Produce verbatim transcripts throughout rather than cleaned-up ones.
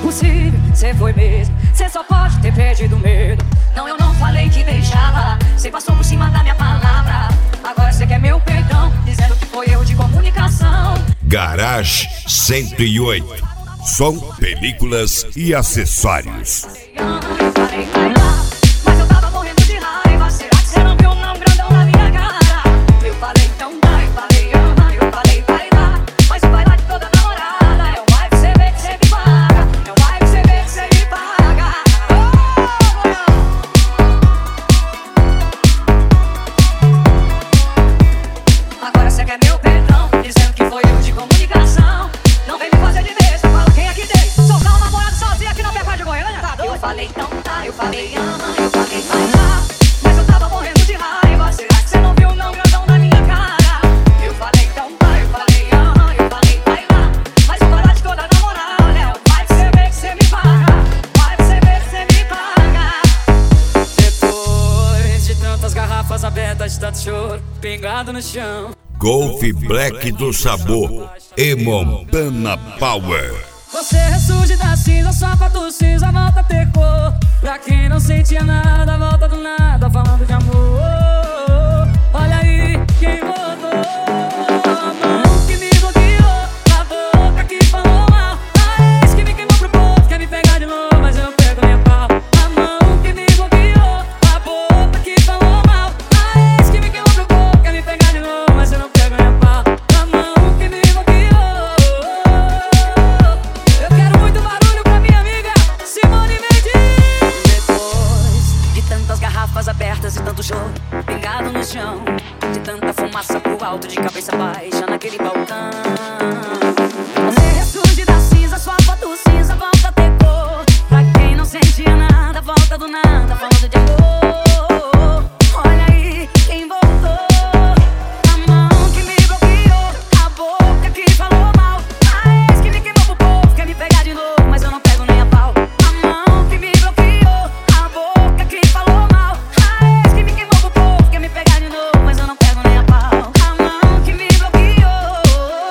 impossível, cê foi mesmo. Cê só pode ter perdido medo. Não, eu não falei que deixava, cê passou por cima da minha palavra. Agora cê quer meu perdão, dizendo que foi erro de comunicação. Garage cento e oito. Som, películas e acessórios. Eu falei, vai lá, mas eu tava morrendo de raiva. Será que cê não viu não grandão na minha cara? Eu falei, então vai, eu falei, ama. Eu falei, vai lá, mas vai lá de toda namorada. É o vai que cê vê que cê me paga. É o vai que cê vê que cê me paga. Oh, agora cê quer meu perdão, dizendo que foi erro de comunicação. Não vem me fazer de besta, fala quem é que tem. Soltar uma namorada sozinha aqui na Pecado de Goiânia. Tá doido? Eu falei, então tá, eu falei, ama. Eu falei, vai lá, mas eu tava morrendo de raiva. Será que cê não viu não grandão na minha cara? Eu falei, então tá, eu falei, ama. Eu falei, vai lá, mas vai lá de toda namorada. É o vai que cê vê que cê me paga. Vai que cê vê que cê me paga. Depois de tantas garrafas abertas, de tanto choro pingado no chão, Golf Black do Sabor e Montana Power. você ressurge da cinza, sua foto cinza volta a ter cor. Pra quem não sentia nada, volta do nada, falando de amor. Olha aí quem voltou. A mão que me bloqueou, a boca que falou mal, a ex que me queimou pro povo, quer me pegar de novo, mas eu não pego nem a pau. A mão que me bloqueou, a boca que falou mal, a ex que me queimou pro povo, quer me pegar de novo, mas eu não pego nem a pau. A mão que me bloqueou. Eu quero muito barulho pra minha amiga Simone Mendes. Depois de tantas garrafas abertas e tanto choro pingado no chão, de tanta fumaça pro alto, de cabeça baixa naquele balcão, você ressurge da cinza, sua foto cinza volta a ter cor. Pra quem não sentia nada, volta do nada, falando de amor. Olha aí quem voltou. A mão que me bloqueou, a boca que falou mal, a ex que me queimou pro povo, quer me pegar de novo, mas eu não pego nem a pau. A mão que me bloqueou, a boca que falou mal, a ex que me queimou pro povo, quer me pegar de novo, mas eu não pego nem a pau. A mão que me bloqueou.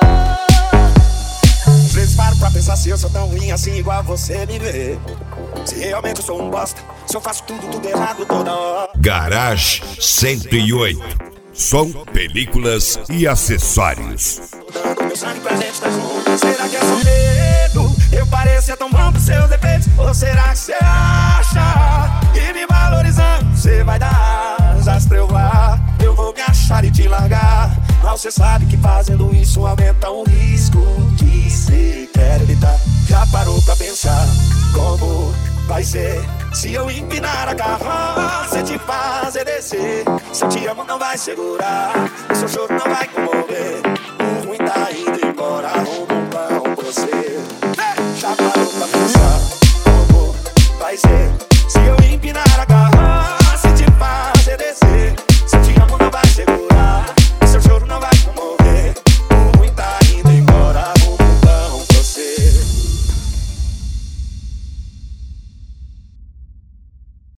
Às vezes paro pra pensar se eu sou tão ruim assim igual você me vê. Se realmente eu sou um bosta, se eu faço tudo, tudo errado toda hora. Garage cento e oito. Som, películas e acessórios. Tô dando meu sangue pra gente tá junto. Será que é só medo? Eu parecia tão bom pros seus defeitos. Ou será que cê acha que me valorizando cê vai dar asas pra eu voar? Eu vou me achar e te largar. Mal cê sabe que fazendo isso aumenta o risco que cê quer evitar. Já parou pra pensar como vai ser se eu empinar a carroça e te fazer descer? Se eu te amo não vai segurar, o seu choro não vai comover. O ruim tá indo embora, arruma um pão pra você. Já parou pra pensar como vai ser